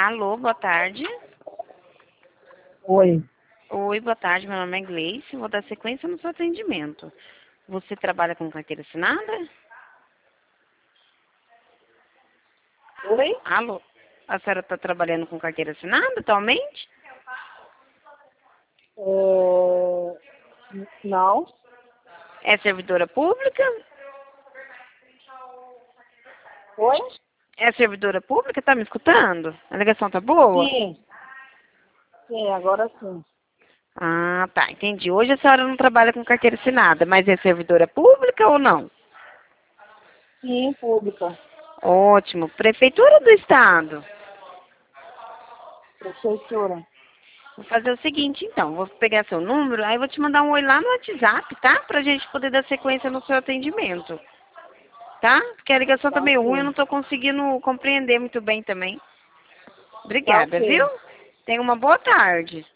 Alô, boa tarde. Oi. Oi, boa tarde. Meu nome é Gleice. Vou dar sequência no seu atendimento. Você trabalha com carteira assinada? Oi? Alô? A senhora está trabalhando com carteira assinada atualmente? Não. É servidora pública? Oi? É servidora pública? Tá me escutando? A ligação tá boa? Sim. Sim, agora sim. Ah, tá. Entendi. Hoje a senhora não trabalha com carteira assinada, mas é servidora pública ou não? Sim, pública. Ótimo. Prefeitura do Estado? Prefeitura. Vou fazer o seguinte, então. Vou pegar seu número, aí vou te mandar um oi lá no WhatsApp, tá? Pra gente poder dar sequência no seu atendimento. Tá? Porque a ligação tá Tá meio ruim, eu ok. não tô conseguindo compreender muito bem também. Tá Obrigada, viu? ok. Tenha uma boa tarde.